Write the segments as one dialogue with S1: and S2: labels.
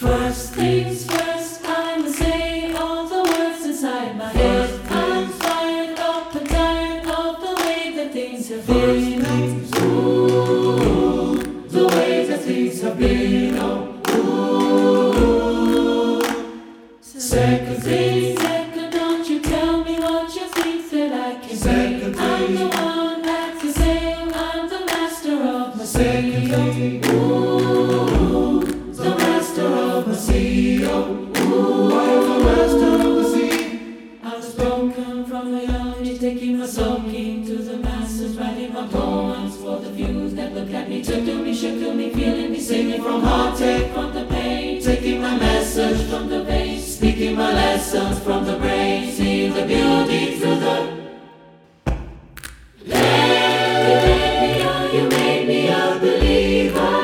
S1: First things first, I'ma say all the words inside my head. I'm fired up and tired of the way that things have been. Ooh, the way that things have been. Ooh. Second thing, second, don't you tell me what you think that I can say. I'm the one that can sail. I'm the master of my sail. Ooh, the master of my sea. Ooh, I'm the master of the sea. I was broken from a young age, taking my soaking to the masses, writing my poems for the few that look at me, took to me, shook to me, feeling me, singing from heartache, from the pain, taking my message from the veins, speaking my lessons from the brain, seeing the beauty through the. You made me a believer.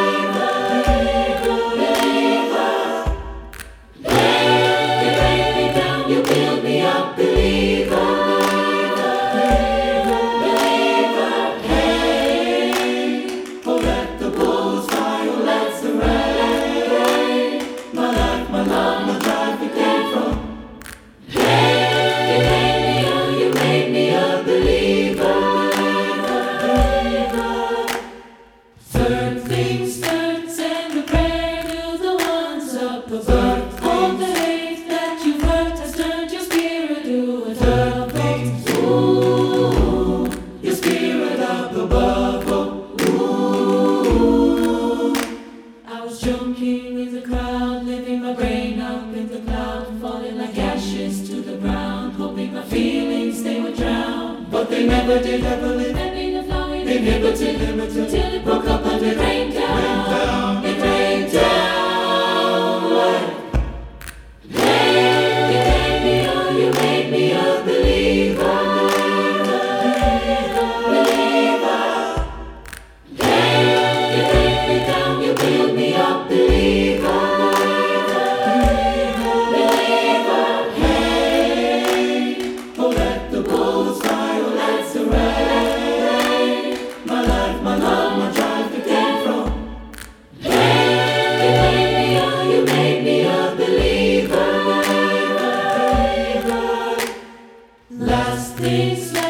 S1: You build me up, believer. Hey, oh, let the bulls fly, oh, let the rain. My life, my love, my drive, it came from. Hey, you made me a believer. Third things third, send a prayer to the ones up above. All the hate that you've hurt has turned your spirit to a dove. Ooh, your spirit up above. Ooh, I was joking with the crowd, living my brain up in the cloud, falling like ashes to the ground, hoping my feelings they would drown. But they never did ever live. Inhibited, limited, till it broke up and it rained down. It rained down. Hey, you made me a believer. Believer. Hey, you break me down, you build me up, believer. Believer. Hey, oh, let the bulls fly, oh, let the rain. My life, my love, my drive, it came from. Hey, you made me a believer. Last things last.